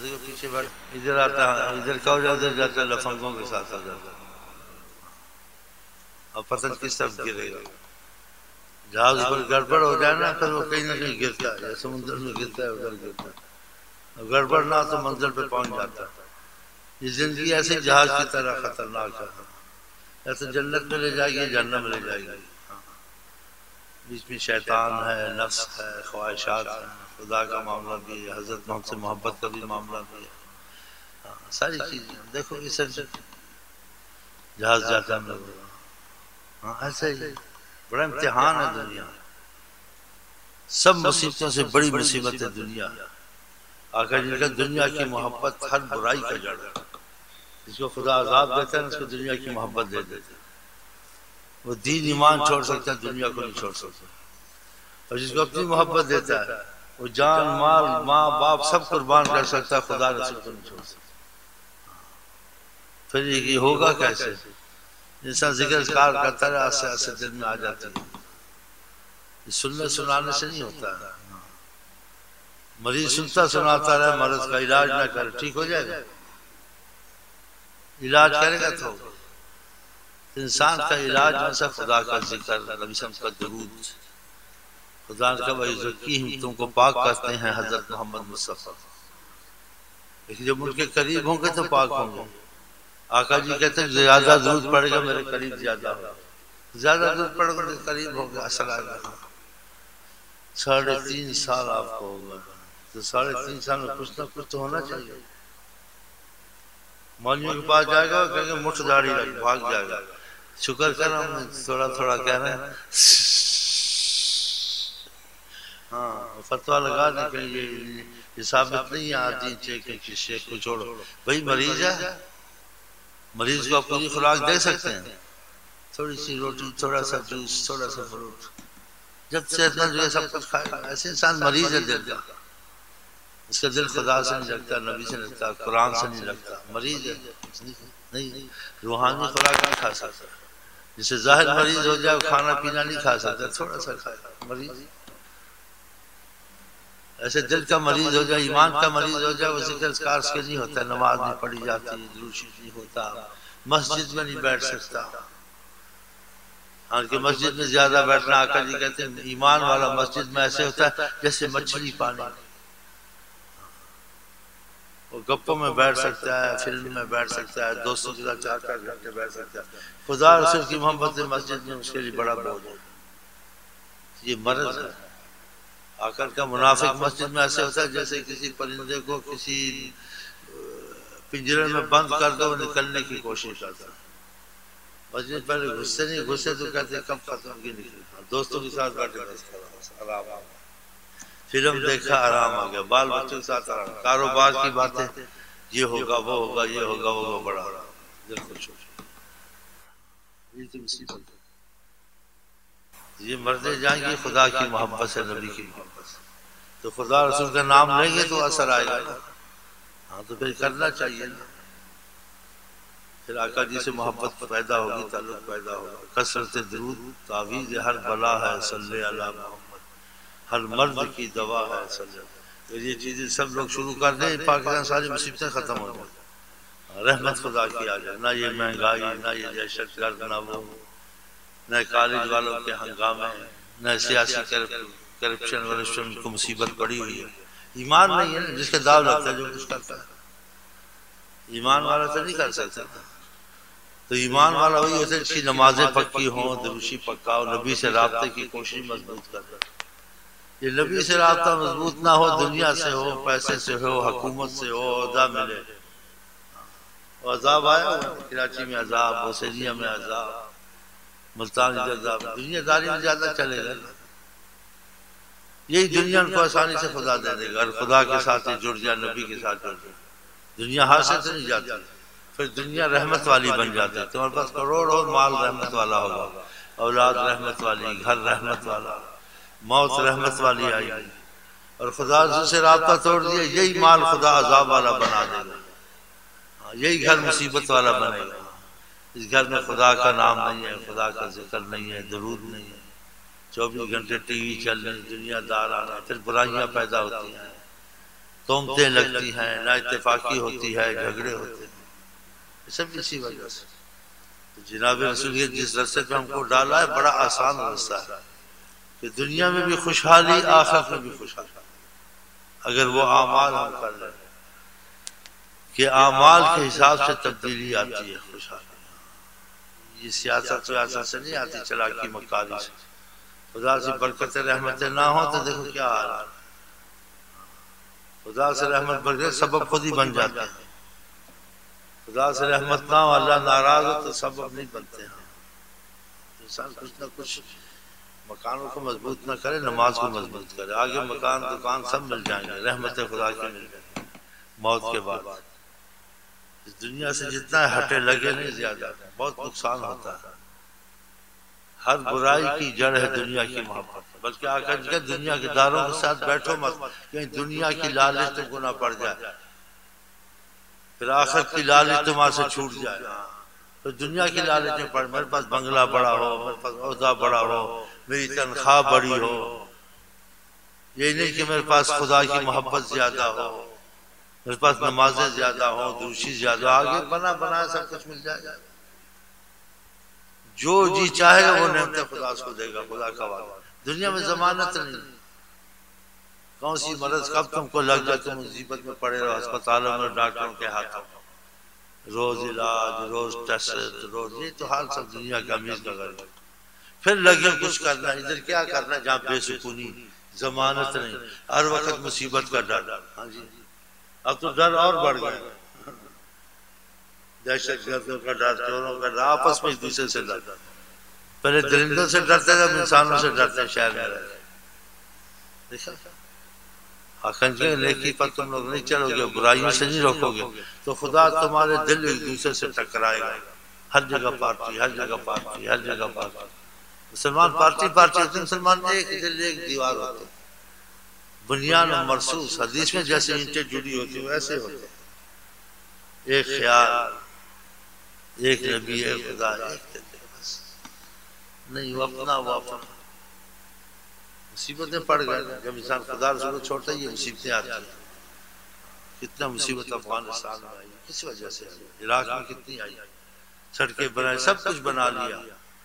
جیسے کہ پیچھے بیٹھ ادھر آتا ہے ادھر کا ہو جاتا ہے جاتا ہے لفنگوں کے ساتھ آ جاتا ہے اور پتہ کس طرف گرے گا جہاز پر گڑبڑ ہو جائے نا پھر وہ کہیں نہ کہیں گرتا ہے یا سمندر میں گرتا ہے ادھر گرتا ہے گڑبڑ نہ تو منزل پہ پہنچ جاتا ہے یہ زندگی ایسے جہاز کی طرح خطرناک ہے یا تو جنت میں لے جائے گی جہنم میں لے جائے گی بیچ میں شیطان ہے نفس ہے خواہشات ہیں خدا کا معاملہ بھی ہے حضرت محمد سے محبت کا بھی معاملہ بھی ہے ساری چیزیں دیکھو یہ سب جہاز جاتا ہے ہاں ایسا ہی بڑا امتحان ہے دنیا سب مصیبتوں سے بڑی مصیبت ہے دنیا آقا جی کا دنیا کی محبت ہر برائی کا جڑ ہے جس کو خدا عذاب دیتا ہے اس کو دنیا کی محبت دے دیتا ہے وہ دین ایمان چھوڑ سکتا ہے دنیا کو نہیں چھوڑ سکتا اور جس کو اپنی محبت دیتا ہے وہ جان مال ماں باپ سب قربان کر سکتا ہے خدا رسول کو نہیں چھوڑ سکتا پھر یہ ہوگا کیسے انسان ذکر اذکار کرتا رہے آسے آسے دل میں آ جاتی ہے یہ سننے سنانے سے نہیں ہوتا ہے مریض سنتا سناتا رہے مرض کا علاج نہ کرے ٹھیک ہو جائے گا علاج کرے گا تو انسان کا علاج میں خدا کا ذکر نبی صلی اللہ علیہ وسلم کا درود خدا کا وَيُزَكِّيهِمْ تم کو پاک کرتے ہیں حضرت محمد مصطفیٰ لیکن جب ان کے قریب ہوں گے تو پاک ہوں گے آقا جی کہتے ہیں زیادہ درود پڑے گا میرے قریب زیادہ ہوگا زیادہ درود پڑے گا میرے قریب ہوگا اثر آئے گا 3.5 سال آپ کو ہوگا تو 3.5 سال میں کچھ نہ کچھ تو ہونا چاہیے مولویوں کے پاس جائے گا کہیں گے مٹھ داڑھی رکھ بھاگ جائے گا شکر کر ہم تھوڑا تھوڑا کہہ رہے ہیں ہاں فتویٰ لگا دیں کہ یہ ثابت نہیں ہے آدھی چیک کہ شیخ کو چھوڑو بھائی مریض ہے مریض کو آپ پوری خوراک دے سکتے ہیں تھوڑی سی روٹی تھوڑا سا جوس تھوڑا سا فروٹ جب صحت مند جو ہے سب کچھ کھائے گا ایسے انسان مریض ہے دل کا اس کا دل خدا سے نہیں لگتا نبی سے نہیں لگتا قرآن سے نہیں لگتا مریض ہے نہیں روحانی خوراک نہیں کھا سکتا جسے ظاہر مریض ہو جائے کھانا پینا نہیں کھا سکتا تھوڑا سا کھائے مریض ایسے دل کا مریض ہو جائے ایمان کا مریض ہو جائے وہ ذکر اذکار کے نہیں ہوتا نماز نہیں پڑھی جاتی درود شریف نہیں ہوتا مسجد میں نہیں بیٹھ سکتا کہ مسجد میں زیادہ بیٹھنا آقا جی کہتے ہیں ایمان والا مسجد میں ایسے ہوتا ہے جیسے مچھلی پانی وہ گپوں میں بیٹھ سکتا ہے فلم میں بیٹھ سکتا ہے دوستوں کے ساتھ 4 گھنٹے بیٹھ سکتا ہے خدا رسول کی محبت مسجد میں اس کے لیے بڑا بوجھ ہے یہ مرض ہے آخر کا منافق مسجد میں ایسے ہوتا ہے جیسے کسی پرندے کو کسی پنجرے میں بند کر دو نکلنے کی کوشش کرتا ہے مسجد پہلے گھستے نہیں گھسے تو کہتے کب ختم کی نکلی دوستوں کے ساتھ بیٹھے آرام آ فلم دیکھا آرام آ گیا بال بچوں کے ساتھ آرام کاروبار کی باتیں یہ ہوگا وہ ہوگا یہ ہوگا وہ ہوگا بڑا دل خوش ہو یہ تو مصیبت یہ مرتے جائیں گے خدا کی محبت سے نبی کی محبت سے تو خدا رسول کا نام لیں گے تو اثر آئے گا ہاں تو پھر کرنا چاہیے نا پھر آقا جی سے محبت پیدا ہوگی تعلق پیدا ہوگا کثرت درود تعویذ ہر بلا ہے صلی علی محمد ہر مرد کی دوا ہے صلی تو یہ چیزیں سب لوگ شروع کر دیں پاکستان ساری مصیبتیں ختم ہو جائیں رحمت خدا کی آ جائے نہ یہ مہنگائی نہ یہ دہشت گرد نہ وہ نہ کالج والوں کے ہنگامے نہ سیاسی کرپشن کو مصیبت پڑی ہوئی ہے ایمان نہیں ہے نا جس کا داؤ لگتا ہے جو کچھ کرتا ہے ایمان والا تو نہیں کر سکتا تو ایمان والا وہی ہوتا ہے جس کی نمازیں پکی ہوں دروشی پکا ہو نبی سے رابطے کی کوشش مضبوط کرتا ہے یہ نبی سے رابطہ مضبوط نہ ہو دنیا سے ہو پیسے سے ہو حکومت سے ہو عہدہ ملے عذاب آیا کراچی میں عذاب حسینیہ میں عذاب ملتان عذاب دنیا داری میں زیادہ چلے گا یہی دنیا ان کو آسانی سے خدا دے دے گا اور خدا کے ساتھ جڑ جائے نبی کے ساتھ جڑ جائے دنیا ہاتھ سے نہیں جاتی پھر دنیا رحمت والی بن جاتی ہے تمہارے پاس کروڑوں مال رحمت والا ہوگا اولاد رحمت والی گھر رحمت والا موت رحمت والی آئی اور خدا سے رابطہ توڑ دیا یہی مال خدا عذاب والا بنا دے گا یہی گھر مصیبت والا بنے گا اس گھر میں خدا کا نام نہیں ہے خدا کا ذکر نہیں ہے درود نہیں ہے 24 گھنٹے ٹی وی چل رہی دنیا دار آ رہا پھر برائیاں پیدا ہوتی ہیں تہمتیں لگتی ہیں، نا اتفاقی ہوتی ہے، جھگڑے ہوتے ہیں، یہ سب اسی وجہ سے۔ تو جناب رسول کے جس رستے پہ ہم کو ڈالا ہے بڑا آسان رستہ ہے کہ دنیا میں بھی خوشحالی، آخرت میں بھی خوشحالی، اگر وہ اعمال ہم کر لیں کہ اعمال کے حساب سے تبدیلی آتی ہے خوشحالی۔ یہ سیاست ویاست سے نہیں آتی، چلاکی مکاری سے۔ خدا سے برکت رحمتیں نہ ہو تو دیکھو کیا حال ہے، خدا سے رحمت برکت سبب خود ہی بن جاتے ہیں، خدا سے رحمت نہ ہو، اللہ ناراض ہو تو سبب نہیں بنتے ہیں۔ انسان کچھ نہ کچھ مکانوں کو مضبوط نہ کرے، نماز کو مضبوط کرے، آگے مکان دکان سب مل جائیں گے، رحمت خدا کی مل جائیں گے موت کے بعد۔ اس دنیا سے جتنا ہٹے لگے نہیں زیادہ، بہت نقصان ہوتا ہے۔ ہر برائی کی جڑ ہے دنیا کی محبت، بلکہ آقا جی کہ دنیا کے داروں کے ساتھ بیٹھو مت، کہیں دنیا کی لالچ تم کو نہ پڑ جائے، پھر آخرت کی لالچ تمہارے سے چھوٹ جائے۔ تو دنیا کی لالچ میں پڑ، میرے پاس بنگلہ بڑا ہو، میرے پاس عہدہ بڑا ہو، میری تنخواہ بڑی ہو، یہ نہیں کہ میرے پاس خدا کی محبت زیادہ ہو، میرے پاس نمازیں زیادہ ہو، دوشی زیادہ، آگے بنا بنا سب کچھ مل جائے گا۔ جو جی چاہے گا وہ نعمتیں خدا اس کو دے گا، خدا کا وعدہ۔ دنیا میں ضمانت نہیں، کون سی مرض کب تم کو لگ جائے، تم مصیبت میں پڑے رہو ہسپتالوں میں ڈاکٹروں کے ہاتھوں، روز علاج، روز ٹیسٹ، روز، یہ تو حال سب دنیا کا امیر کا غریب۔ پھر لگے کچھ کرنا، ادھر کیا کرنا جہاں بے سکونی، ضمانت نہیں، ہر وقت مصیبت کا ڈر۔ ہاں جی، اب تو ڈر اور بڑھ گیا، دہشت گردوں کا ڈر، چوروں کا ڈر، آپس میں ایک دوسرے سے ڈر۔ پہلے درندوں سے ڈرتے تھے، انسانوں سے ڈرتے ہیں شہر میں رہتے۔ دیکھا حقن کے نیکی پر تم لوگ نہیں چلو گے، برائیوں سے نہیں روکو گے تو خدا تمہارے دل ایک دوسرے سے ٹکرائے گا۔ ہر جگہ پارٹی، ہر جگہ پارٹی، ہر جگہ پارٹی۔ مسلمان پارٹی ہوتے، مسلمان ایک دل ایک دیوار ہوتے، بنیان و مرصوص، حدیث میں جیسے اینٹیں جڑی ہوتی ہیں ویسے ہوتے، ایک خیال، ایک نبی، ایک خدا، ایک دل، بس نہیں وہ اپنا وہ اپنا۔ مصیبتیں پڑ گئے جب انسان خدا رسول کو چھوڑتا ہے، یہ مصیبتیں آتی ہیں۔ کتنا مصیبت افغانستان میں آئی، کس وجہ سے آئی، عراق میں کتنی آئی، سڑکیں بنائی، سب کچھ بنا لیا،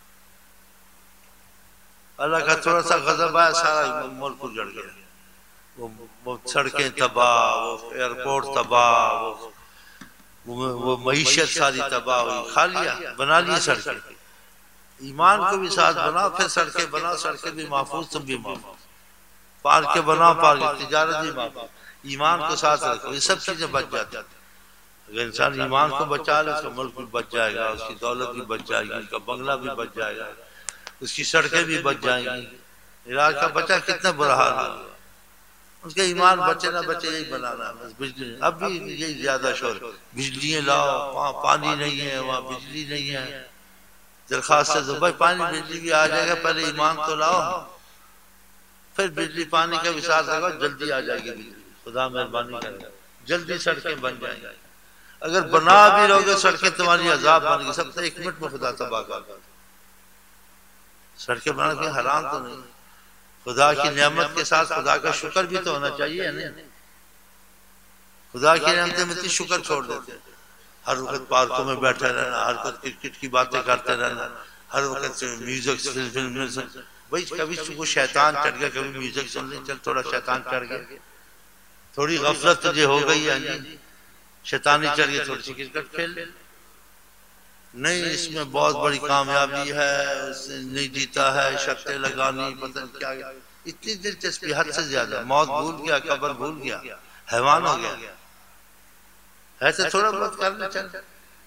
اللہ کا تھوڑا سا غضب آیا سارا ملک اجڑ گیا، وہ سڑکیں تباہ، وہ ایئرپورٹ تباہ، وہ معیشت ساری تباہ ہوئی، کھا لیا، بنا لی سڑکیں۔ ایمان کو بھی ساتھ بناؤ، پھر سڑکیں بناؤ، سڑکیں بھی محفوظ، تم بھی محفوظ، پارکیں بناؤ، پارک، تجارت بھی محفوظ، ایمان کو ساتھ رکھو، یہ سب چیزیں بچ جاتی ہیں۔ اگر انسان ایمان کو بچا لے، اس کا ملک بھی بچ جائے گا، اس کی دولت بھی بچ جائے گی، اس کا بنگلہ بھی بچ جائے گا، اس کی سڑکیں بھی بچ جائیں گی۔ عراق کا بچہ کتنا برا حال ہے، اس کے ایمان بچے نہ بچے یہی بنانا ہے، بجلی اب بھی یہی زیادہ شور، بجلیاں لاؤ، وہاں پانی نہیں ہے، وہاں بجلی نہیں ہے، درخواست سے بھائی پانی بجلی بھی آ جائے گا، پہلے ایمان تو لاؤ، پھر بجلی پانی کا بھی ساتھ رکھو، جلدی آ جائے گی بجلی، خدا مہربانی کرے گا، جلدی سڑکیں بن جائیں گی۔ اگر بنا بھی رہو گے سڑکیں تمہاری عذاب بن گی، سب سے 1 منٹ میں خدا تباہ کر دے۔ سڑکیں بنا کے حرام تو نہیں، خدا کی نعمت کے ساتھ خدا کا شکر بھی تو ہونا چاہیے نا۔ خدا کی نعمتیں میں شکر چھوڑ دیتے، ہر وقت پارکوں میں بیٹھے رہنا، ہر وقت کرکٹ کی باتیں کرتے رہنا، ہر وقت میوزک فلم میں بھائی کبھی وہ شیطان چڑھ گیا، کبھی میوزک سن لیں، چل تھوڑا شیطان چڑھ گیا، تھوڑی غفلت تجھے ہو گئی ہے جی، شیطانی چڑھ گئی، تھوڑی سی کرکٹ کھیل لے، نہیں اس میں بہت بڑی کامیابی ہے، اس نے نہیں جیتا ہے، شرطیں لگانی، پتہ نہیں کیا، اتنی دلچسپی حد سے زیادہ، موت بھول گیا، قبر بھول گیا، حیوان ہو گیا، ایسے تھوڑا بہت کرنا چاہتا،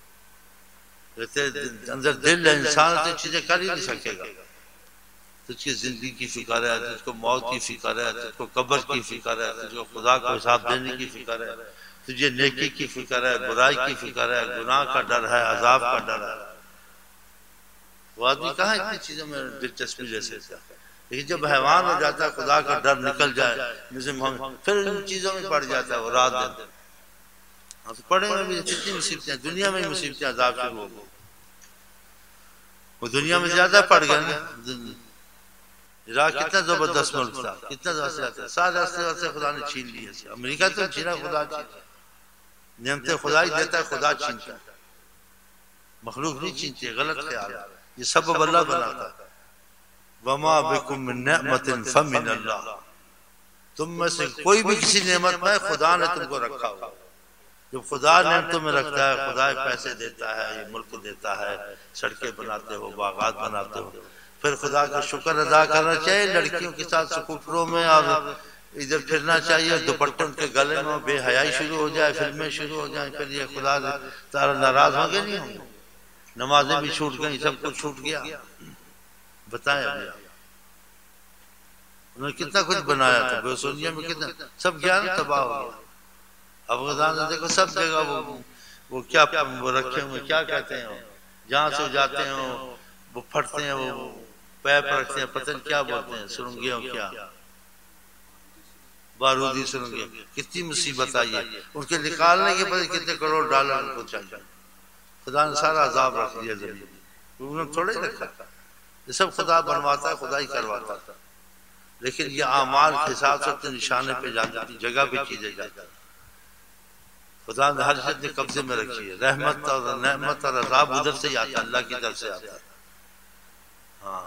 اندر دل ہے انسان تو چیزیں کر ہی نہیں سکے گا۔ تجھ کی زندگی کی فکر ہے، تجھ کو موت کی فکر ہے، تجھ کو قبر کی فکر ہے، تجھ کو خدا کو حساب دینے کی فکر ہے، تجھے نیکی کی فکر ہے، برائی کی فکر ہے، گناہ کا ڈر ہے، عذاب کا ڈر ہے۔ وہ آدمی کہاں اتنی چیزوں میں دلچسپی لے سکتا ہے، لیکن جب حیوان ہو جاتا ہے، خدا کا ڈر نکل جائے، پھر ان چیزوں میں پڑ جاتا ہے وہ رات دن۔ پڑھیں میں بھی کتنی مصیبتیں، دنیا میں مصیبتیں، عذاب شروع ہو گئے، وہ دنیا میں زیادہ پڑ گئے نا۔ عراق کتنا زبردست ملک تھا، کتنا زبردست تھا، سارے راستے خدا نے چھین لیے. امریکہ تو چھینا، خدا چھینا. نعمتیں خدا ہی دیتا ہے، خدا چھینتا ہے، مخلوق نہیں چھینتی. غلط خیال ہے، یہ سبب اللہ بناتا ہے. وما بکم من نعمت فمن اللہ، تم میں سے کوئی بھی کسی نعمت میں خدا نے تم کو رکھا ہوا. جب خدا نعمتوں میں رکھتا ہے، خدا پیسے دیتا ہے، یہ ملک دیتا ہے، سڑکیں بناتے ہو، باغات بناتے ہو، پھر خدا کا شکر ادا کرنا چاہیے. لڑکیوں کے ساتھ سکوٹروں میں اور ادھر پھرنا چاہیے، دوپٹے ان کے گلے میں، بے حیائی شروع ہو جائے، فلمیں شروع ہو جائیں، پھر یہ خدا تعالیٰ ناراض ہوں گے نہیں ہوں گے؟ نمازیں بھی چھوٹ گئیں، سب کچھ چھوٹ گیا. بتائیں ابھی انہوں نے کتنا کچھ بنایا تھا، بیوسونیا میں کتنا، سب گیا نا، تباہ ہو گیا. افغانستان میں دیکھو سب جگہ وہ کیا وہ رکھے ہوئے، کیا کہتے ہیں، جہاں سے جاتے ہیں وہ پھٹتے ہیں، وہ پیپ رکھتے ہیں، پتہ نہیں کیا بولتے ہیں، سرنگیں، کیا بارودی سرنگیں. کتنی مصیبت آئی ہے ان کے نکالنے کے بعد، کتنے کروڑ ڈالر ان کو چاہیے. خدا نے سارا عذاب رکھ دیا زمین، انہوں نے تھوڑے رکھا. یہ سب خدا بنواتا ہے، خدا ہی کرواتا ہے. لیکن یہ اعمال کے حساب سے اپنے نشانے پہ جاتی، جگہ پہ چیزیں جاتی. خدا نے ہر چیز نے قبضے میں رکھی ہے. رحمت اور نعمت اور عذاب ادھر سے ہی آتا ہے، اللہ کی طرف سے آتا ہے. ہاں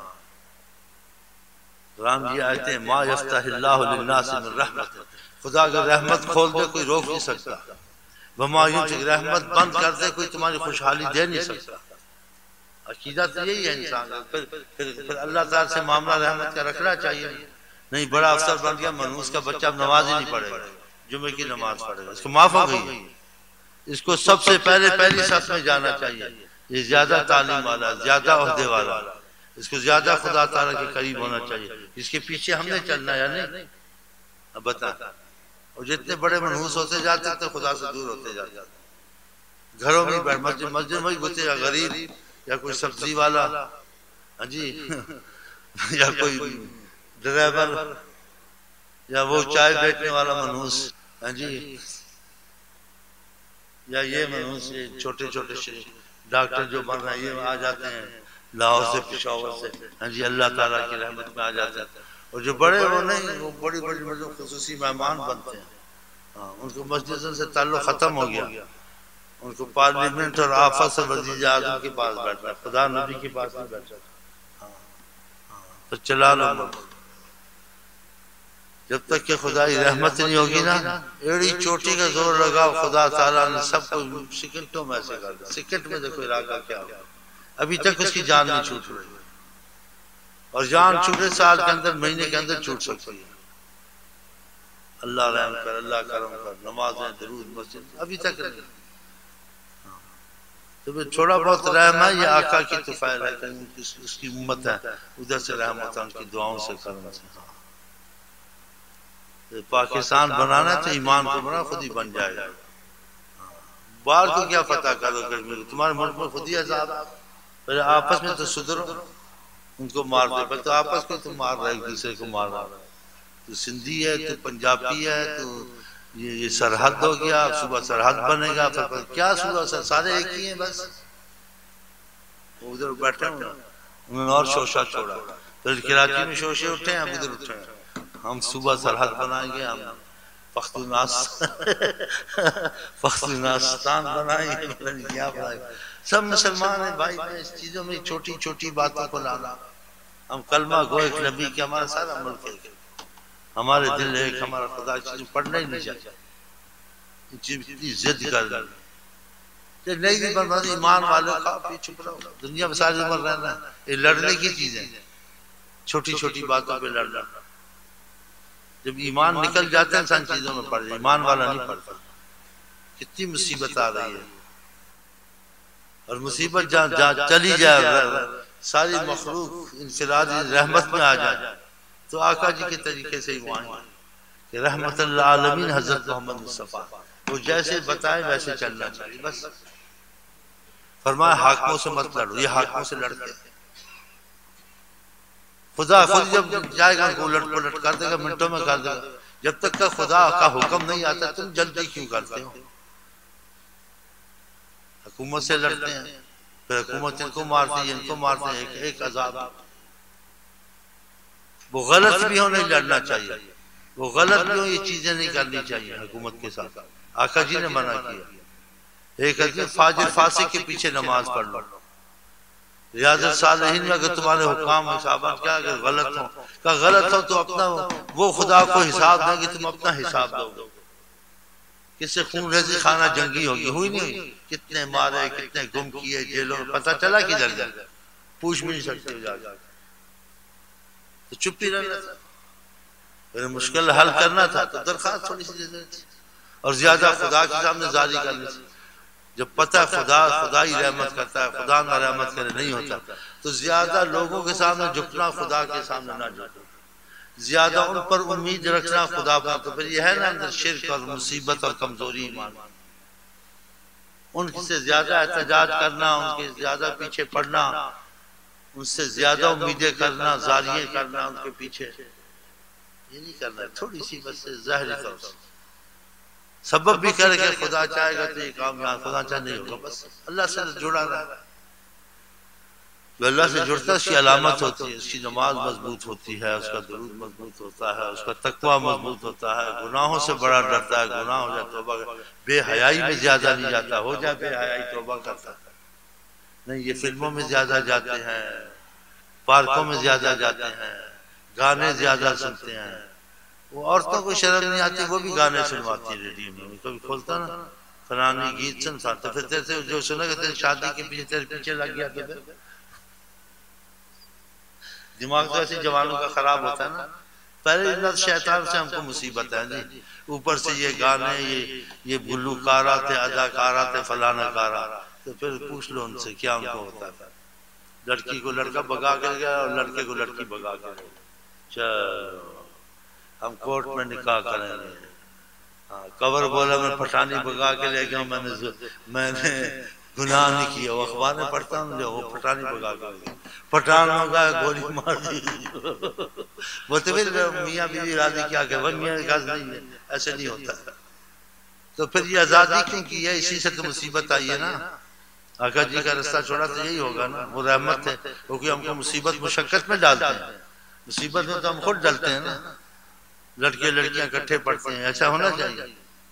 قرآن کی آیتیں ہیں، ما یفتح اللہ للناس من رحمت، خدا اگر رحمت کھول دے کوئی روک نہیں سکتا. وما یمسک، رحمت بند کر دے کوئی تمہاری خوشحالی دے نہیں سکتا. عقیدہ تو یہی ہے انسان کا. پھر اللہ تعالیٰ سے معاملہ رحمت کا رکھنا چاہیے. نہیں بڑا افسر بن گیا، منحوس کا بچہ اب نماز ہی نہیں پڑھے گا، جمعے کی نماز پڑھے گا، اس کو معاف ہو گئی. اس کو سب سے پہلے پہلی صف میں جانا چاہیے. یہ زیادہ تعلیم والا، زیادہ عہدے والا، اس کو زیادہ خدا تعالیٰ کے قریب ہونا چاہیے. اس کے پیچھے ہم نے چلنا یا نہیں؟ اب بتا. اور جتنے بڑے منحوس ہوتے جاتے تو خدا سے دور ہوتے جاتے. گھروں میں بیٹھ، مسجد میں گھسے گا غریب یا کوئی سبزی والا، ہاں جی، یا کوئی ڈرائیور، یا وہ چائے بیچنے والا منحوس، ہاں جی، یا یہ منحوس چھوٹے چھوٹے ڈاکٹر جو بن رہے ہیں، یہ آ جاتے ہیں لاہور سے، پشاور سے، ہاں جی، اللہ تعالیٰ کی رحمت میں آ جاتے ہیں. اور جو بڑے وہ نہیں، وہ بڑی بڑی مسجد خصوصی مہمان بنتے ہیں. ہاں ان کو مسجد سے تعلق ختم ہو گیا، ان کو پارلیمنٹ اور آفس اور وزیر اعظم کے پاس بیٹھنا، خدا نبی کے پاس نہیں بیٹھنا. تو چلا لو، جب تک کہ خدا کی رحمت نہیں ہوگی نا، ایڑی چوٹی کا زور لگاؤ، خدا تعالیٰ نے سب کو سیکنڈوں میں ایسے کر دیا. سیکنڈ میں دیکھو عراق کا کیا ہوا، ابھی تک اس کی جان نہیں چھوٹ رہی، اور جان چھوٹے سال کے اندر، مہینے کے اندر چھوٹ سکتی ہے. اللہ رحم کر، اللہ کرم کر، نمازیں، درود، مسجد ابھی تک نہیں. تو تھوڑا بہت رحم ہے، یہ آقا کی طفیل ہے کہ اس کی امت ہے، ادھر سے رحم ہوتا ہے ان کی دعاؤں سے، کرم سے. پاکستان بنانا تو ایمان کو بنا، خود ہی بن جائے گا. باہر کو کیا فتح کرو کشمیر کو، تمہارے ملک میں خود ہی عذاب. پہلے آپس میں تو سدھرو، ان کو مار دے. پہلے تو آپس کو تم مار رہے، ایک دوسرے کو مار رہا. تو سندھی ہے، تو پنجابی ہے، تو یہ سرحد ہو گیا، صبح سرحد بنے گا. پھر کیا صبح سارے ایک ہی ہیں بس. ادھر بیٹھے ہوں انہوں نے اور شوشہ چھوڑا. پھر کراچی میں شوشے اٹھے ہیں، ہم ادھر اٹھے ہیں. ہم صبح سرحد بنائیں گے، ہم پختونستان بنائیں گے، کیا بنائیں گے. سب مسلمان ہیں بھائی. اس چیزوں میں چھوٹی چھوٹی باتوں کو لانا. ہم کلمہ گو ایک نبی کے، ہمارا سارا ملک ہے، ہمارے دل ایک، ہمارا خدا چیز پڑھنا ہی نہیں چاہتا. اتنی ضد کر دیں کہ نہیں بھی بنوا دی. ایمان والوں کا چھپ رہو، دنیا میں ساری عمر رہنا ہے. یہ لڑنے کی چیزیں، چھوٹی چھوٹی باتوں پہ لڑنا. جب ایمان نکل جاتے ہیں انسان چیزوں میں پڑ جائے، ایمان والا نہیں پڑتا. کتنی مصیبت آ رہی ہے، اور مصیبت جہاں چلی جائے، ساری مخلوق انفرادی رحمت میں آ جائے، تو آقا جی کے طریقے سے ہی وہاں کہ رحمت اللہ عالمین حضرت محمد مصطفیٰ، وہ جیسے بتائے ویسے چلنا چاہیے بس. فرمایا حاکموں سے مت لڑو، یہ حاکموں سے لڑتے ہیں. خدا خود جب جائے گا کو الٹ پلٹ کر دے گا، منٹوں میں کر دے گا. جب تک کہ خدا کا حکم نہیں آتا تم جلدی کیوں کرتے ہو؟ حکومت سے لڑتے ہیں، پھر حکومت ان کو مارتی ہے، ان کو مارتے ہیں. ایک عذاب. وہ غلط بھی ہو نہیں لڑنا چاہیے، وہ غلط بھی ہو یہ چیزیں نہیں کرنی چاہیے حکومت کے ساتھ. آقا جی نے منع کیا. ایک حدیث فاجر فاسق کے پیچھے نماز پڑھ لو. ریاض الصالحین میں اگر تمہارے حکام صحابہ کیا اگر غلط ہو کہ غلط ہو تو اپنا وہ خدا کو حساب دیں گے، تم اپنا حساب دو. کس سے خون ریزی خانہ جنگی ہوگی، ہوئی نہیں ہوئی؟ کتنے مارے، کتنے گم کیے جیلوں میں، پتہ چلا کدھر گئے، پوچھ بھی نہیں سکتے جا کے. تو چپ ہی رہنا تھا. اگر مشکل حل کرنا تھا تو درخواست تھوڑی سی دے دینی تھی، اور زیادہ خدا کے سامنے زاری کرنی تھی. جب پتہ خدا ہی رحمت کرتا ہے، خدا نہ رحمت کرے نہیں ہوتا، تو زیادہ لوگوں کے سامنے جھکنا، خدا کے سامنے نہ جھکنا، زیادہ ان پر امید رکھنا خدا پر. تو پھر یہ ہے نا اندر شرک اور مصیبت اور کمزوری ایمان. ان سے زیادہ احتجاج کرنا، ان کے زیادہ پیچھے پڑنا، ان سے زیادہ امیدیں کرنا، زاریاں کرنا ان کے پیچھے، یہ نہیں کرنا. تھوڑی سی بس ظاہری طور سے سبب بھی کرے کہ خدا چاہے گا تو یہ کام یہاں، خدا چاہے نہیں ہوگا. بس اللہ سے جڑا رہا. جو اللہ سے جڑتا ہے اس کی علامت ہوتی ہے، اس کی نماز مضبوط ہوتی ہے، اس کا درود مضبوط ہوتا ہے، اس کا تقوی مضبوط ہوتا ہے، گناہوں سے بڑا ڈرتا ہے، گناہ ہو جائے توبہ، بے حیائی میں زیادہ نہیں جاتا، ہو جائے بے حیائی توبہ کرتا ہے. نہیں، یہ فلموں میں زیادہ جاتے ہیں، پارکوں میں زیادہ جاتے ہیں، گانے زیادہ سنتے ہیں. وہ عورتوں کو شرم نہیں آتی، وہ بھی گانے سنواتی ریڈیو میں. کبھی کھولتا نا فلانی گیت سنتا، تو پھر تیرے سے جو سنے گا تیری شادی کے پیچھے تیرے پیچھے لگ گیا. تو دماغ تو ایسے جوانوں کا خراب ہوتا ہے نا. پہلے اللہ شیطان سے ہم کو مصیبت ہے جی، اوپر سے یہ گانے، یہ گلوکارات، اداکارات، فلانا کارا. تو پھر پوچھ لو ان سے کیا ان کو ہوتا تھا. لڑکی کو لڑکا بگا کے گیا اور لڑکے کو لڑکی بگا کے گیا. چلو ہم کورٹ میں نکاح کریں گے. کور بولا میں پٹھانی بگا کے لے گیا، میں نے گناہ نہیں کیا. وہ اخبار میں پڑھتا ہوں جو وہ پٹھانی بگا کے گیا، پٹھان ہوگا گولی مار دی. بولتے پھر میاں بیوی راضی کیا کہ وہ میاں غرض نہیں ہے، ایسے نہیں ہوتا. تو پھر یہ آزادی کیوں کی ہے؟ اسی سے تو مصیبت آئی ہے نا. آقا جی کا رستہ چھوڑا تو یہی ہوگا نا، وہ رحمت ہے، کیونکہ ہم کو مصیبت مشقت میں ڈالتے ہیں. مصیبت میں تو ہم خود ڈلتے ہیں نا. لڑکے لڑکیاں اکٹھے پڑھتے ہیں، ایسا ہونا چاہیے.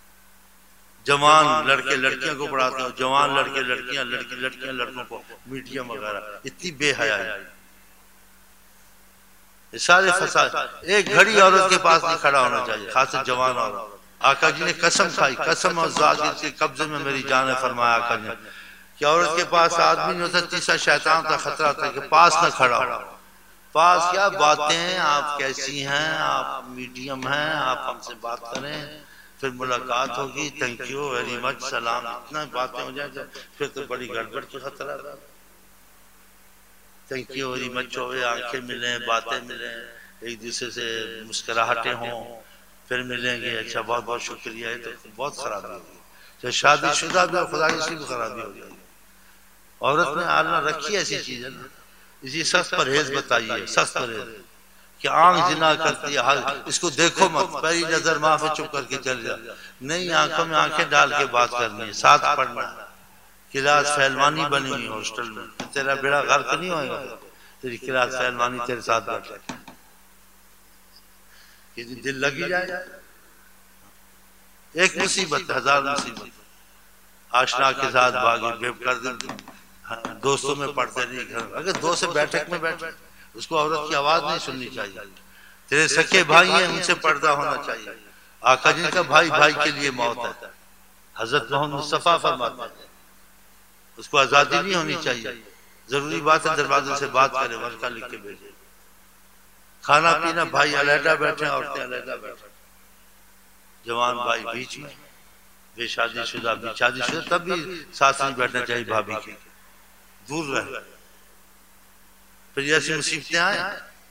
جوان لڑکے لڑکیاں کو پڑھاتے ہیں، جوان لڑکے لڑکیاں، لڑکیاں لڑکوں کو، میڈیم وغیرہ. اتنی بے حیائی، سارے فساد. ایک گھڑی عورت کے پاس نہیں کھڑا ہونا چاہیے، خاص جوان عورت. آقا جی نے قسم کھائی، قسم اور ذات کے قبضے میں میری جان ہے، فرمایا آقا جی کہ عورت کے پاس آدمی نہیں ہوتا، تیسرا شیطان کا خطرہ تھا کہ پاس نہ کھڑا ہو. پاس کیا باتیں ہیں، آپ کیسی ہیں، آپ میڈیم ہیں، آپ ہم سے بات کریں، پھر ملاقات ہوگی، تھینک یو ویری مچ، سلام، اتنا باتیں ہو جائیں پھر تو بڑی گڑبڑ کی خطرہ تھا. تھینک یو ویری مچ ہوئے، آنکھیں ملیں، باتیں ملیں، ایک دوسرے سے مسکراہٹیں ہوں، پھر ملیں گے، اچھا بہت بہت شکریہ. ہے تو بہت خرابی ہوگی. چاہے شادی شدہ بھی ہو، خدا کی بھی خرابی ہو جائے گی. عورت نے اللہ رکھی ایسی چیز ہے نا. اسی سخت پرہیز بتائیے، سخت پرہیز کہ آنکھ جنا کرتی ہے، اس کو دیکھو مت، پہلی نظر ماں پہ چپ کر کے چل جا. نہیں، آنکھوں میں آنکھیں ڈال کے بات کرنی ہے، ساتھ پڑھنا ہے. کلاس فیلوانی بنی ہوئی ہاسٹل میں، تیرا بیڑا غرق نہیں ہوئے گا، تیری کلاس فیلوانی تیرے ساتھ بیٹھے، دل لگی جائے. ایک مصیبت، ہزار مصیبت. آشنا کے ساتھ بھاگی، بے کر دوستوں میں پڑھتے نہیں گھر. اگر دوست سے بیٹھک میں بیٹھ، اس کو عورت کی آواز نہیں سننی چاہیے. تیرے سکے بھائی ہیں، ان سے پردہ ہونا چاہیے. آقا جن کا بھائی بھائی کے لیے موت ہے، حضرت محمد مصطفیٰ فرماتے ہیں اس کو آزادی نہیں ہونی چاہیے. ضروری بات ہے دروازے سے بات کرے، ورقہ لکھ کے بھیجے. کھانا پینا بھائی علیحدہ بیٹھے، عورتیں علیحدہ بیٹھے. جوان بھائی بیچ میں، بے شادی شدہ بھی، شادی شدہ تب بھی ساتھ نہیں بیٹھنا چاہیے، بھابھی کے دور رہے. پھر ایسی مصیبتیں آئیں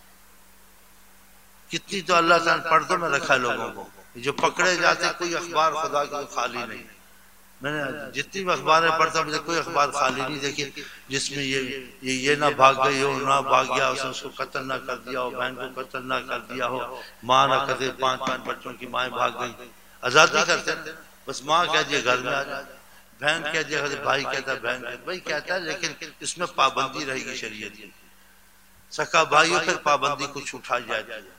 کتنی. تو اللہ تعالیٰ پردوں میں رکھا ہے لوگوں کو. جو پکڑے جاتے کوئی اخبار خدا کی خالی نہیں. میں نے جتنی بھی اخباریں پڑھتا مجھے کوئی اخبار خالی نہیں دیکھی جس میں یہ نہ بھاگ گئی ہو، نہ بھاگ گیا، اس کو قتل نہ کر دیا ہو، بہن کو قتل نہ کر دیا ہو، ماں نہ کرتے 5 بچوں کی مائیں بھاگ گئی. آزادی کرتے ہیں، بس ماں کہہ دیا گھر میں آ جائے، بہن کہہ دیا، بھائی کہتا ہے بہن کہتا، بھائی کہتا ہے، لیکن اس میں پابندی رہے گی شریعت کی. سکا بھائی ہو پھر پابندی کچھ اٹھائی جاتی ہے.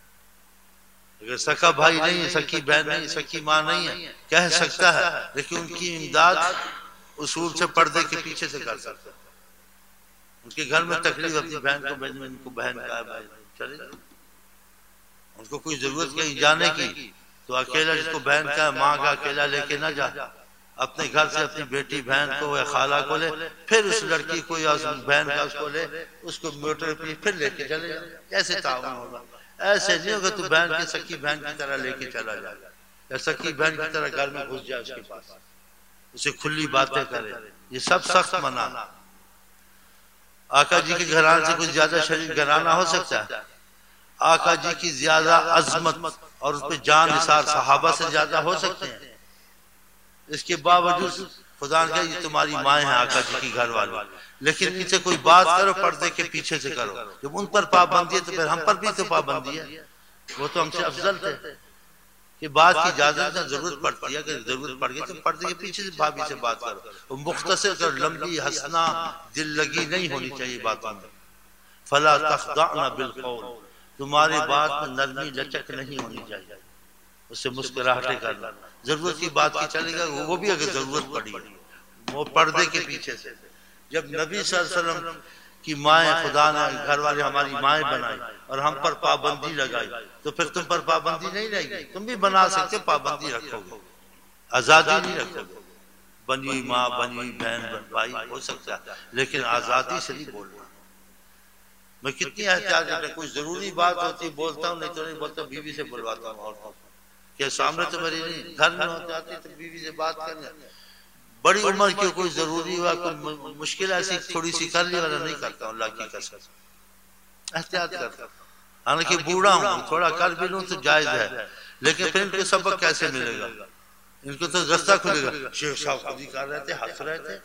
اگر سکا بھائی نہیں ہے، سکی بہن نہیں، سکی ماں نہیں ہے، کہہ سکتا ہے لیکن ان کی امداد اصول سے پردے کے پیچھے سے کر سکتا ہے. ان کے گھر میں تکلیف اپنی بہن کو بھیجنے، ان کو بہن کا ہے چلے جائے. ان کو کوئی ضرورت کہیں جانے کی تو اکیلا جس کو بہن کا ہے ماں کا اکیلا لے کے نہ جا، اپنے گھر سے اپنی بیٹی بہن کو یا خالہ کو لے، پھر اس لڑکی کو یا اس بہن کا اس کو لے، اس کو موٹر پہ پھر لے کے چلے جا. کیسے تعاون ہوگا؟ ایسے نہیں ہوگا تو بہن کی سکی بہن کی طرح لے کے چلا جائے یا سکی بہن کی طرح گھر میں گھس جائے اس کے پاس، اسے کھلی باتیں کرے. یہ سب سخت منع. آقا جی کے گھرانے سے کوئی زیادہ شریف گھرانہ ہو سکتا ہے؟ آقا جی کی زیادہ عظمت اور اس پہ جان نثار صحابہ سے زیادہ ہو سکتے ہیں؟ اس کے باوجود خدا نے کہا یہ تمہاری مائیں ہیں آقا جی کی گھر والی، لیکن ان سے کوئی بات کرو پردے کے پیچھے سے کرو. جب ان پر پابندی ہے تو پھر ہم پر بھی تو پابندی ہے. وہ تو ہم سے افضل تھے کہ بات کی اجازت نہ ضرورت پڑتی ہے، اگر ضرورت پڑ گئی تو پردے کے پیچھے سے بھابھی سے بات کرو. وہ مختصر اور لمبی ہنسنا دل لگی نہیں ہونی چاہیے باتوں میں. فلا تخضعن بالقول، تمہاری بات میں نرمی لچک نہیں ہونی چاہیے، اس سے مسکراہٹیں کرنا. ضرورت کی بات کی چلے گا، وہ بھی اگر ضرورت پڑی وہ پردے کے پیچھے سے. جب نبی صلی اللہ علیہ وسلم کی مائیں خدا نے گھر والے ہماری مائیں بنائی اور ہم پر پابندی لگائی تو پھر تم پر پابندی نہیں رہے گی. تم بھی بنا سکتے، پابندی رکھو گے، آزادی نہیں رکھو گے. بنی ہوئی ماں، بنی ہوئی بہن بھائی ہو سکتا ہے لیکن آزادی سے نہیں بولنا. میں کتنی احتیاط کرتا ہوں، کوئی ضروری بات ہوتی بولتا ہوں، نہیں تو نہیں بولتا. بیوی سے بلواتا ہوں عورتوں کہ سامنے تو میری نہیں، گھر میں ہوتے آتی تو بیوی سے بات کرنا. بڑی عمر کی کوئی ضروری ہوا، کوئی مشکل ایسی تھوڑی سی کر لی ورنہ نہیں کرتا ہوں. اللہ کی قسم احتیاط کرتا ہوں. حالانکہ بوڑھا ہوں، تھوڑا کر بھی لوں تو جائز ہے، لیکن پھر ان کو سبق کیسے ملے گا؟ ان کو تو رستہ کھلے گا. شیخ صاحب خود ہی کر رہے تھے، ہنس رہے تھے،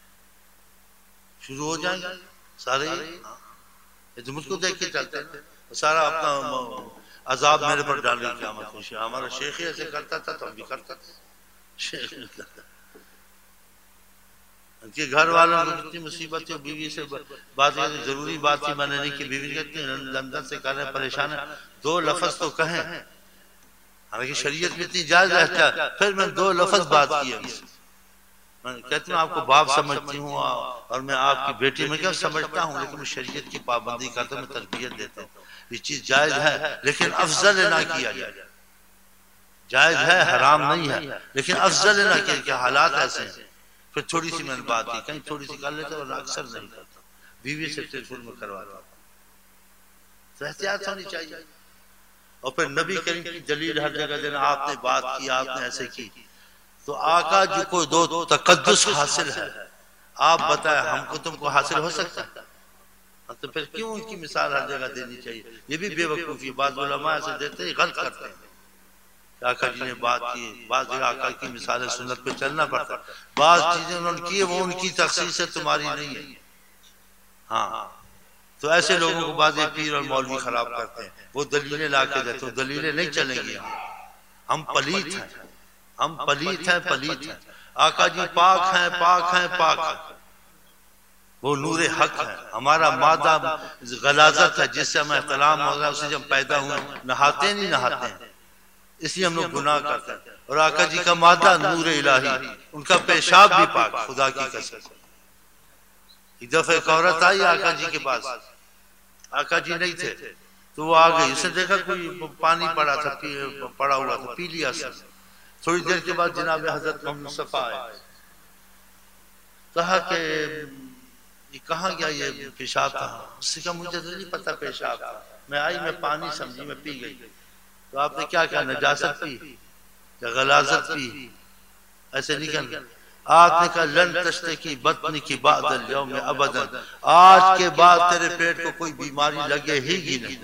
شروع ہو جائیں گے سارے. یہ تو مجھ کو دیکھ کے چلتے ہیں، سارا اپنا عذاب میرے پر ڈال گیا قیامت کو. ہمارا شیخ ہی ایسے کرتا تھا تو ہم بھی کرتا تھے. شیخ نہیں کرتا. ان کے گھر والوں کو کتنی مصیبت ہے. بیوی سے بات کرتے، ضروری بات تھی میں نے نہیں کی. بیوی کہتی ہیں لندن سے کر رہے پریشان ہے، 2 لفظ تو کہیں. حالانکہ شریعت میں اتنی جائز رہتا ہے، پھر میں 2 لفظ بات کیے. میں کہتی ہوں آپ کو باپ سمجھتی ہوں اور میں آپ کی بیٹی میں کیا سمجھتا ہوں، لیکن میں شریعت کی پابندی کرتا ہوں، میں تربیت دیتا ہوں. یہ چیز جائز ہے لیکن افضل نہ کیا جائے. جائز ہے، حرام نہیں ہے، لیکن افضل نہ کیا کہ حالات ایسے ہیں. پھر تھوڑی سی میں نے بات کی، کہیں تھوڑی سی کر لیتا اور اکثر نہیں کرتا. بیوی سے ٹیلیفون میں کرواتا. تو احتیاط ہونی چاہیے. اور پھر نبی کریم کی دلیل ہر جگہ دینا، آپ نے بات کی، آپ نے ایسے کی. تو آقا جی کو 2 تقدس حاصل ہے. آپ بتائیں ہم کو تم کو حاصل ہو سکتا ہے؟ تو پھر کیوں ان کی مثال ہر جگہ دینی چاہیے؟ یہ بھی بے وقوفی. بعض علماء ایسے دیتے ہیں، غلط کرتے ہیں. آقا جی نے بات کی، بعض جگہ آقا کی مثال سنت پہ چلنا پڑتا. بعض چیزیں انہوں نے کی وہ ان کی تخصیص ہے، تمہاری نہیں ہے. ہاں تو ایسے لوگوں کو بعض پیر اور مولوی خراب کرتے ہیں. وہ دلیلیں لا کے دیتے، دلیلیں نہیں چلیں گی. ہم پلیت ہیں، ہم پلیت ہیں، پلیت ہیں. آقا جی پاک ہیں، پاک ہیں، پاک ہیں. وہ نور حق ہے. ہمارا مادہ غلاظت ہے جس سے ہمیں احترام ہو رہا ہے، اسے جب پیدا ہوئے نہاتے نہیں نہاتے ہیں، اس لیے ہم لوگ گناہ کرتے ہیں. اور آقا جی کا مادہ نور الہی، ان کا پیشاب بھی پاک. خدا کی قسم ایک دفعہ ایک عورت آئی آقا جی کے پاس. آقا جی نہیں تھے تو وہ آ گئی. اس نے دیکھا کوئی پانی پڑا تھا، پڑا ہوا تھا، پی لیا. تھوڑی دیر کے بعد جناب حضرت محمد مصطفیٰ آئے. کہا کہ یہ کہاں گیا یہ پیشاب تھا؟ اس سے کہا مجھے تو نہیں پتا پیشاب تھا، میں آئی میں پانی سمجھی میں پی گئی. تو آپ نے کیا کہا؟ نجاست پی یا غلاظت پی؟ ایسے نہیں کہنا. آپ نے کہا لن تشتکی بطن کی بعد اليوم ابدا، آج کے بعد تیرے پیٹ کو کوئی بیماری لگے ہی نہیں.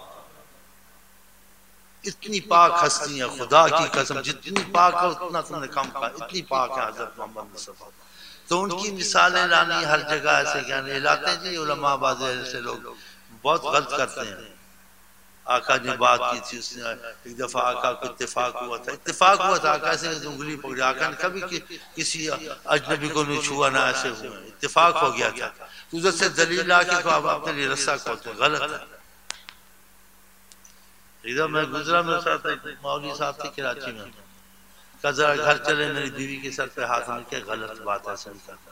اتنی پاک ہستی ہے خدا کی قسم، جتنی پاک ہے اتنا تم نے کم کہا. اتنی پاک ہے حضرت محمد مصطفیٰ. تو ان کی مثالیں لانی ہر جگہ ایسے کہنے لاتے ہیں. جی علماء بعض ایسے لوگ بہت غلط کرتے ہیں. آقا نے بات کی تھی، اس نے ایک دفعہ آقا کو اتفاق ہوا تھا آقا سے انگلی پکڑی، آقا نے کبھی کسی اجنبی کو نہیں چھوا، نہ ایسے ہوئے، اتفاق ہو گیا تھا. تو ادھر سے دلیل آ کے تو آپ اپنے لیے رسہ کھولتے، غلط ہے. ادھر میں گزرا، میرے ساتھ مولوی صاحب تھے کراچی میں، کہا ذرا گھر چلے، میری بیوی کے سر پہ ہاتھ میں، کہ غلط بات ہے، ایسا نہیں کرنا،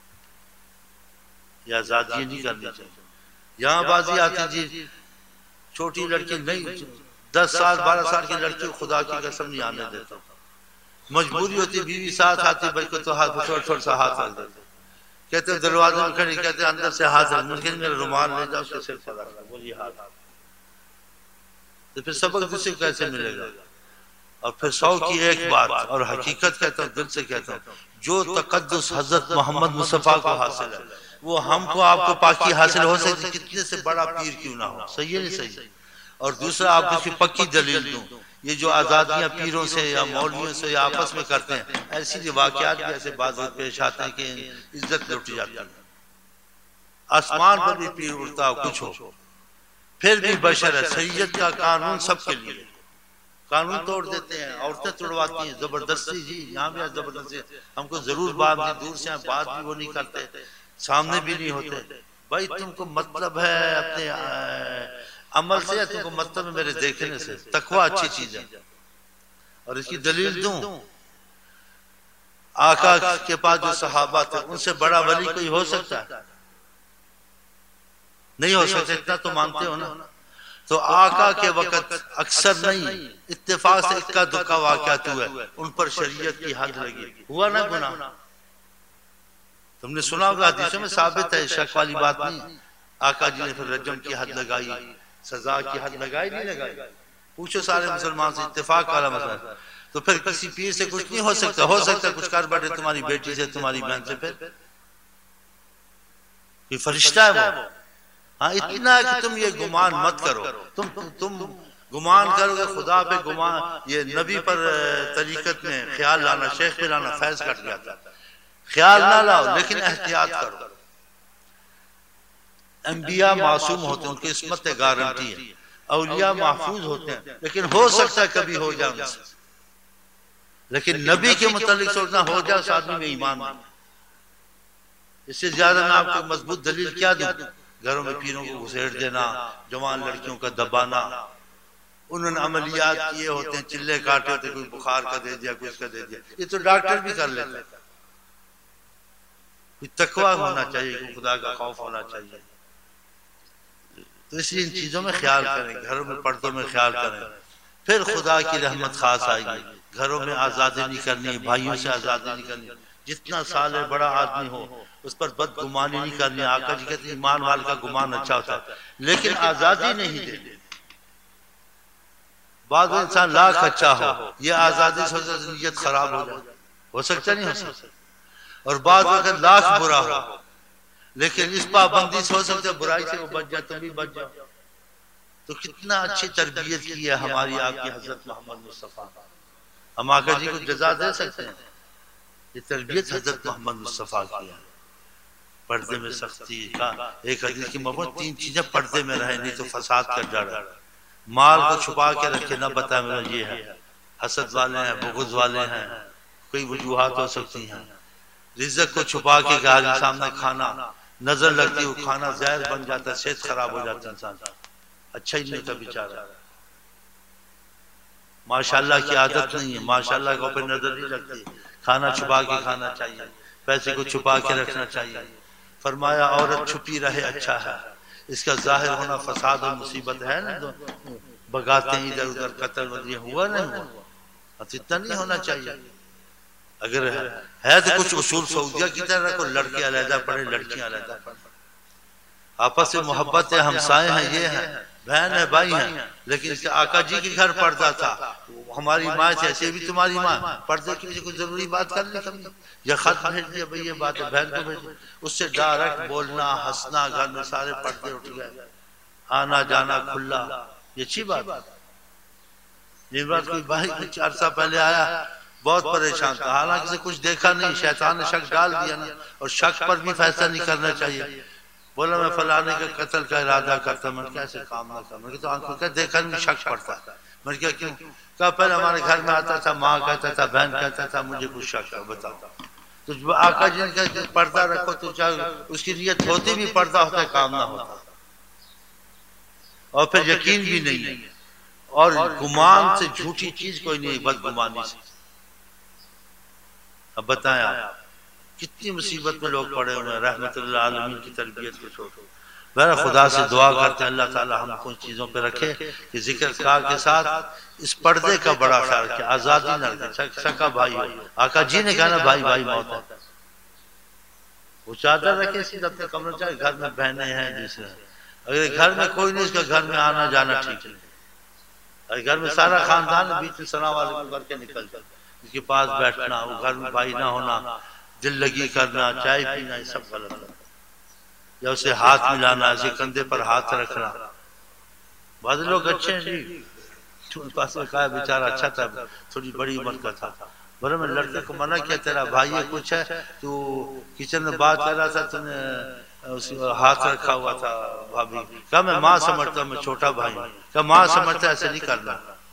یہ آزادی نہیں کرنی چاہیے. یہاں بازی آتی جی چھوٹی لڑکی نہیں، 10 سال 12 سال کی لڑکی خدا کی قسم نہیں آنے دیتا، مجبوری ہوتی، بیوی ساتھ آتی، بھائی کو تو ہاتھ چھوڑ سا ہاتھ رکھ دیتے، کہتے دروازے میں کھڑی، کہتے اندر سے ہاتھ رکھ، ممکن میرا رومال لے جاؤ، اس کے سر پر رکھ، بولیے ہاتھ. تو پھر سبق دوسرے کو کیسے ملے گا؟ اور پھر 100 کی ایک بات، اور حقیقت کہتا ہوں، دل سے کہتا ہوں، جو تقدس حضرت محمد مصطفیٰ کو حاصل ہے وہ ہم کو آپ کو پاکی حاصل ہو سکتی، کتنے سے بڑا پیر کیوں نہ ہو. صحیح ہے نہیں صحیح؟ اور دوسرا آپ اس کی پکی دلیل دوں، یہ جو آزادیاں پیروں سے یا مولویوں سے یا آپس میں کرتے ہیں، ایسی واقعات بھی ایسے بعض پیش آتے ہیں کہ عزت لوٹی جاتی ہے. آسمان پر بھی پیر اڑتا ہو کچھ ہو، پھر بھی بشر ہے. شریعت کا قانون سب کے لیے، قانون توڑ دیتے ہیں، عورتیں توڑواتی ہیں زبردستی. جی یہاں بھی زبردستی، ہم کو ضرور بات نہیں، دور سے بات بھی وہ نہیں کرتے، سامنے بھی نہیں ہوتے. بھائی تم کو مطلب ہے اپنے عمل سے، تم کو مطلب ہے میرے دیکھنے سے. تقویٰ اچھی چیز ہے، اور اس کی دلیل دوں، آقا کے پاس جو صحابہ تھے ان سے بڑا ولی کوئی ہو سکتا ہے؟ نہیں ہو سکتا، اتنا تو مانتے ہو نا. تو آقا کے وقت اکثر نہیں، اتفاق سے اکا دکا واقعات ہوئے، ان پر شریعت کی حد لگی، ہوا نا گناہ. تم نے سنا ہوگا حدیثوں میں ثابت ہے، شک والی بات نہیں. آقا جی نے پھر رجم کی حد لگائی، سزا کی حد لگائی نہیں لگائی؟ پوچھو سارے مسلمان سے، اتفاق والا مسئلہ. تو پھر کسی پیر سے کچھ نہیں ہو سکتا، ہو سکتا ہے کچھ کر بیٹھے تمہاری بیٹی سے، تمہاری بہن سے، پھر کوئی فرشتہ ہے وہ. ہاں اتنا ہے کہ تم یہ گمان مت کرو، تم گمان کرو گے خدا پہ گمان، یہ نبی پر طریقت میں خیال لانا، شیخ پہ لانا، فیض کٹ جاتا. خیال نہ لاؤ لیکن احتیاط کرو. انبیاء معصوم ہوتے ہیں، ان کی عصمت گارنٹی ہے. اولیاء محفوظ ہوتے ہیں، لیکن ہو سکتا ہے کبھی ہو جائے ان سے. لیکن نبی کے متعلق سوچنا ہو جائے اس آدمی میں ایمان نہیں. اس سے زیادہ میں آپ کو مضبوط دلیل کیا دوں؟ گھروں میں پیروں کو گھسیٹ دینا، جوان لڑکیوں کا دبانا. انہوں نے عملیات کیے ہوتے ہیں، چلے کاٹے ہوتے، کوئی بخار کا دے دیا، کوئی اس کا دے دیا. یہ تو ڈاکٹر بھی کر لیتا ہے. کوئی تقویٰ ہونا چاہیے، کوئی خدا کا خوف ہونا چاہیے. تو اس لیے ان چیزوں میں خیال کریں، گھروں میں پردوں میں خیال کریں، پھر خدا کی رحمت خاص آئے گی. گھروں میں آزادی نہیں کرنی، بھائیوں سے آزادی نہیں کرنی. جتنا صالح بڑا آدمی ہو اس پر بدگمانی نہیں کرنی. آقا جی کہتے ہیں ایمان وال کا گمان اچھا ہوتا ہے، لیکن آزادی نہیں دے. بعض انسان لاکھ اچھا ہو، یہ آزادی سے نیت خراب ہو جائے، ہو سکتا نہیں ہو سکتا. اور بعض وقت لاکھ برا ہو، لیکن اس پابندی سے ہو سکتا ہے برائی سے وہ بچ جائے، تم بھی بچ جاؤ. تو کتنا اچھی تربیت کی ہے ہماری آپ کی حضرت محمد مصطفیٰ. ہم آقا جی کو جزا دے سکتے ہیں، یہ تربیت حضرت محمد مصطفیٰ کی ہے. پردے میں سختی کا ایک حدیث کی مفہوم، 3 چیزیں پردے میں رہے، نہیں تو فساد کا ڈر ہے. مال کو چھپا کے رکھے، نہ بتائے میرا یہ ہے. حسد والے ہیں، بغض والے ہیں، کوئی وجوہات ہو سکتی ہیں. رزق کو چھپا کے گھر کے سامنے کھانا، نظر لگتی وہ کھانا زہر بن جاتا ہے، صحت خراب ہو جاتا ہے انسان. اچھا ہی نہیں تھا بیچارہ. ماشاءاللہ کی عادت نہیں ہے، ماشاءاللہ کو پہ نظر نہیں لگتی. کھانا چھپا کے کھانا چاہیے، پیسے کو چھپا کے رکھنا چاہیے. فرمایا عورت چھپی رہے اچھا ہے، اس کا ظاہر ہونا فساد اور مصیبت ہے نا. بگاتے ہیں ادھر ادھر، قتل ودیہ ہوا نہیں ہوا، اتنا نہیں ہونا چاہیے. اگر ہے تو کچھ اصول سعودیہ کی طرح رکھو، لڑکے علیحدہ پڑھیں، لڑکیاں علیحدہ پڑھیں. آپس میں محبت ہے، ہمسائے ہیں، یہ ہیں، بہن ہے، بھائی ہیں. لیکن اس کے آقا جی کے گھر پردہ تھا، ہماری ماں سے ایسے بھی تمہاری ماں. پردے کی وجہ کوئی ضروری بات کر لی کبھی، یا خط بھیج دیا بھئی یہ بات ہے، بہن کو بھیج دیا. اس سے ڈائریکٹ بولنا، ہنسنا، گھر میں سارے پردے اٹھ گئے، آنا جانا کھلا. یہ اچھی بات ہے. یہ بات کوئی بھائی کچھ عرصہ پہلے آیا، بہت پریشان تھا، حالانکہ سے کچھ دیکھا نہیں، شیطان نے شک ڈال دیا نا. اور شک پر بھی فیصلہ نہیں کرنا چاہیے. بولا میں فلانے کے قتل کا ارادہ کرتا، میں کیسے کام نہ کروں، تو آنکھوں کا دیکھنے میں شک پڑتا ہے. میں کیا کیوں؟ کہا پہلے ہمارے گھر میں آتا تھا، ماں کہتا تھا، بہن کہتا تھا، مجھے کچھ شک ہے، بتاؤ. تو آقا جی نے کہا پردہ رکھو، تو چاہے اس کی نیت ہوتی بھی پردہ ہوتا ہے، کام نہ ہوتا. اور پھر یقین بھی نہیں ہے، اور گمان سے جھوٹی چیز کوئی نہیں، بدگمانی سے. اب بتائیں آپ کتنی مصیبت میں لوگ پڑے ہوئے ہیں رحمت اللہ عالمین کی تربیت کو چھوڑ. بہر خدا سے دعا کرتے ہیں اللہ تعالی ہم کو ان چیزوں پہ رکھے کہ ذکر کار کے ساتھ اس پردے کا بڑا خیال رکھے، آزادی نہ رکھے. سکا بھائی ہو، آقا جی نے کہا نا بھائی بھائی موت ہے. وہ چادر رکھے سیدھا اپنے کمرے، چاہے گھر میں بہنیں ہیں دوسرے ہیں. اگر گھر میں کوئی نہیں، اس کا گھر میں آنا جانا ٹھیک نہیں. اگر گھر میں سارا خاندان بیچ میں السلام علیکم کر کے نکل جائے، اس کے پاس بیٹھنا، وہ گھر میں بھائی نہ ہونا، دل لگی کرنا، چائے پینا، یہ سب غلط ہے. یا اسے ہاتھ ملانا، اسے کندھے پر ہاتھ رکھنا. بعض لوگ اچھے ہیں جی، پاس میں کہا بیچارہ اچھا تھا، تھوڑی بڑی عمر کا تھا. بولے میں لڑکے کو منع کیا، تیرا بھائی ہے کچھ ہے، تو کچن میں بات کر رہا تھا، تو نے ہاتھ رکھا ہوا تھا بھابھی. کہا میں ماں سمجھتا ہوں، میں چھوٹا بھائی ہوں. کہا ماں سمجھتا ہے، ایسے نہیں کرنا.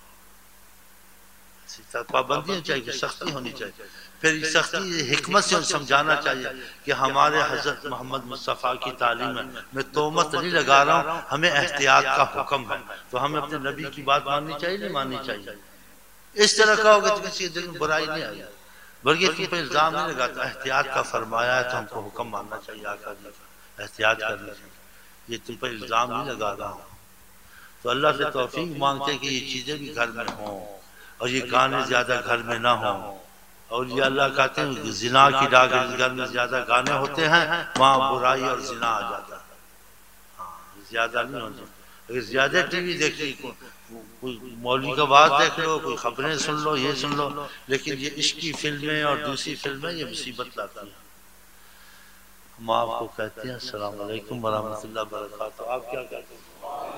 پابندیاں چاہیے، سختی ہونی چاہیے. پھر سختی حکمت سے سمجھانا چاہیے کہ ہمارے حضرت محمد مصطفیٰ کی تعلیم ہے. میں تہمت نہیں لگا رہا ہوں، ہمیں احتیاط کا حکم ہے، تو ہمیں اپنے نبی کی بات ماننی چاہیے نہیں ماننی چاہیے. اس طرح کہو گے تو کسی دل میں برائی نہیں آئی، بلکہ تم پہ الزام نہیں لگاتا. احتیاط کا فرمایا ہے تو ہم کو حکم ماننا چاہیے، آقا جی کا احتیاط کرنی چاہیے. یہ تم پہ الزام نہیں لگا رہا ہوں. تو اللہ سے توفیق مانگتے کہ یہ چیزیں بھی گھر میں ہوں، اور یہ گانے زیادہ گھر میں نہ ہوں. اور یہ اللہ کہتے ہیں زنا کی ڈاک گھر میں زیادہ گانے ہوتے ہیں، وہاں برائی اور زنا آ جاتا ہے. زیادہ نہیں ہونا. اگر زیادہ ٹی وی دیکھیے، کوئی مولوی کا بات دیکھ لو، کوئی خبریں سن لو، یہ سن لو، لیکن یہ عشقی فلمیں اور دوسری فلمیں یہ مصیبت لاتی ہیں. ہم آپ کو کہتے ہیں السلام علیکم ورحمۃ اللہ وبرکاتہ. آپ کیا کہتے ہیں؟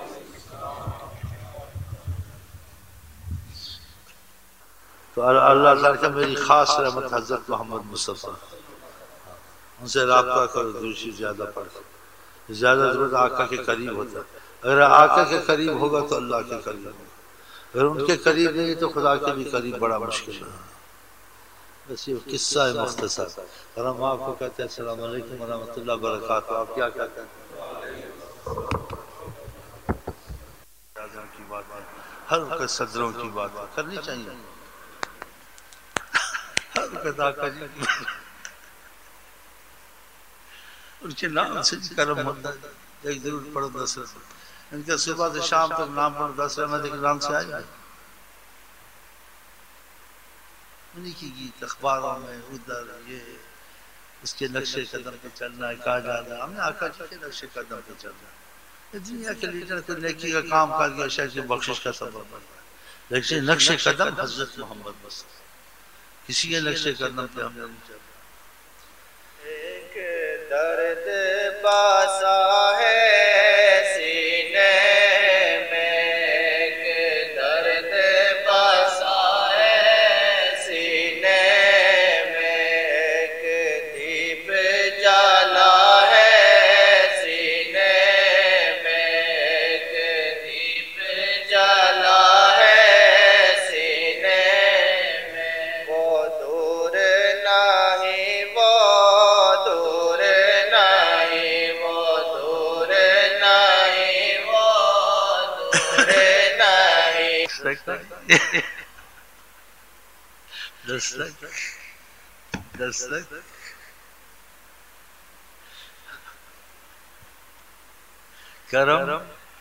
تو اللہ تعالیٰ کا میری خاص رحمت حضرت محمد مصطفیٰ، ان سے رابطہ کرو، دوسری زیادہ پڑھ. زیادہ ضرورت آقا کے قریب ہوتا ہے. اگر آقا کے قریب ہوگا تو اللہ کے قریب ہوگا، اگر ان کے قریب نہیں تو خدا کے بھی قریب بڑا مشکل ہے. بس یہ قصہ ہے مختصر. اور ہم آپ کو کہتے ہیں السلام علیکم ورحمۃ اللہ وبرکاتہ. آپ کیا کہتے ہیں؟ کی بات ہے، ہر وقت صدروں کی بات کرنی چاہیے. ہر وقت آقا جی ان کے نام سے کرم ہوتا ہے. ایک ضرور پڑھو 10 رحمت، ان کے صبح سے شام تک نام پڑھو 10 رحمت کے نام سے آئے. انہی کی گیت اخباروں میں ادھر یہ اس کے نقش قدم پہ چلنا ہے کہا جا رہا ہے. ہم نے آقا جی کے نقش قدم پہ چلنا ہے. دنیا کے لیڈر کو نیکی کا کام کر گیا، شاید کی بخشش کا سبب بن رہا ہے، لیکن نقش قدم حضرت محمد مصطفیٰ، کسی کے نقش قدم پہ ہم نے نہیں چلنا. ایک درد باسا ہے سینے میں، ایک درد باسا ہے سینے میں، ایک دیپ جلا ہے سینے میں، ایک دیپ جلا ہے سینے میں. وہ دور نہیں، وہ دور نہیں، وہ دور نہیں، وہ دور نہیں. دستک کرم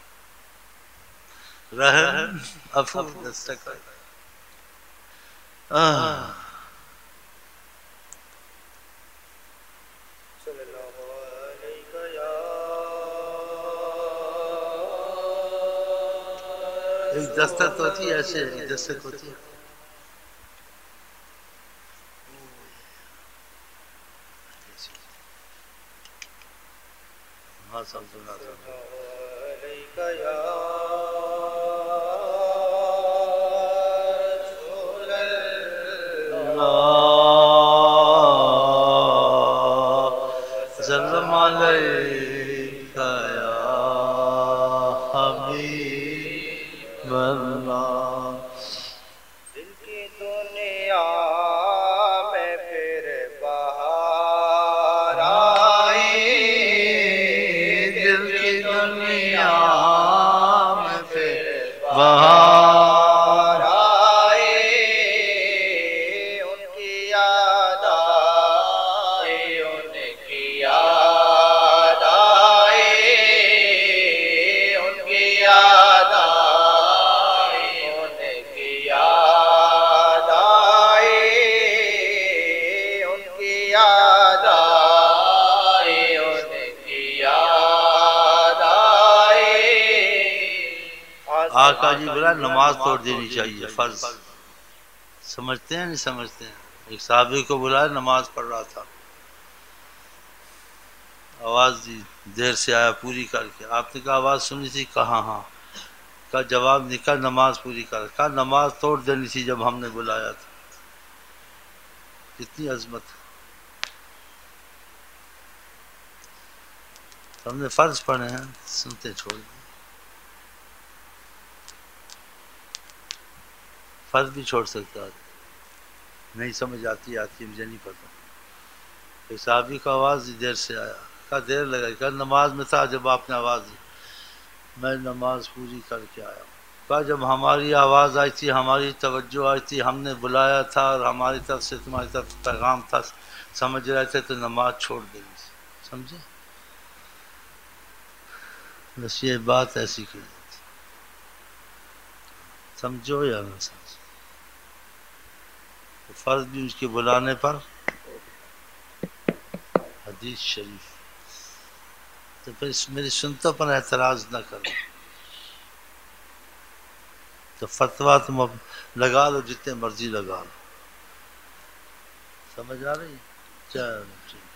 رحم عفو دستک. صلی اللہ علیہ یا ایک دستک ہوتی ہے ایسے، ایک دستک ہوتی ہے. ہاں سمجھنا علیہ یا رسول سلام علیہ یاد آئی، ان کی یاد آئی۔ آقا جی بولا نماز توڑ دینی چاہیے، فرض۔ سمجھتے ہیں نہیں سمجھتے ہیں؟ ایک صحابی کو بلایا، نماز پڑھ رہا تھا، آواز دی، دیر سے آیا پوری کر کے۔ آپ نے کہا آواز سنی تھی؟ کہا ہاں۔ کا جواب نکلا نماز پوری کر۔ کہا نماز توڑ دینی تھی جب ہم نے بلایا تھا۔ کتنی عظمت ہے! ہم نے فرض پڑھے ہیں، سنتے چھوڑ دیں۔ فرض بھی چھوڑ سکتا ہے، نہیں سمجھ آتی مجھے نہیں پتا۔ ایک صحابی کا آواز دی، دیر سے آیا۔ کہا دیر لگا؟ کہا نماز میں تھا جب آپ نے آواز دی، میں نماز پوری کر کے آیا ہوں۔ کہا جب ہماری آواز آئی تھی، ہماری توجہ آئی تھی، ہم نے بلایا تھا اور ہماری طرف سے تمہاری طرف پیغام تھا، سمجھ رہے تھے، تو نماز چھوڑ دینی تھی۔ سمجھے؟ بس یہ بات ایسی کی جاتی، سمجھو یا نہ سمجھو۔ فرض بھی اس کے بلانے پر حدیث شریف، تو پھر میری سنتوں پر اعتراض نہ کرو، تو فتویٰ تم اب لگا لو جتنے مرضی لگا لو۔ سمجھ آ رہی ہے؟ چلو ٹھیک۔